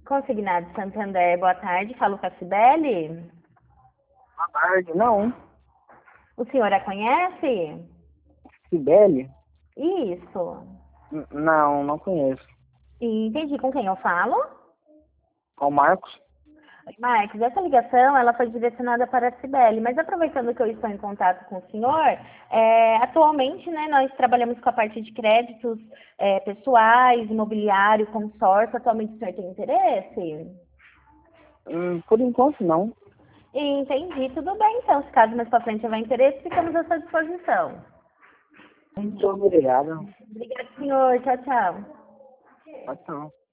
Consignado Santander, boa tarde. Falo com a Cibele. Boa tarde, não. O senhor a conhece? Cibele? Isso. Não, não conheço. Entendi com quem eu falo. Qual Marcos? Oi, Marcos, essa ligação ela foi direcionada para a Cibele, mas aproveitando que eu estou em contato com o senhor, atualmente, né, nós trabalhamos com a parte de créditos pessoais, imobiliário, consórcio. Atualmente o senhor tem interesse? Por enquanto, não. Entendi, tudo bem. Então, se caso mais para frente houver interesse, ficamos à sua disposição. Muito obrigado. Obrigada, senhor. Tchau, tchau. Pode não.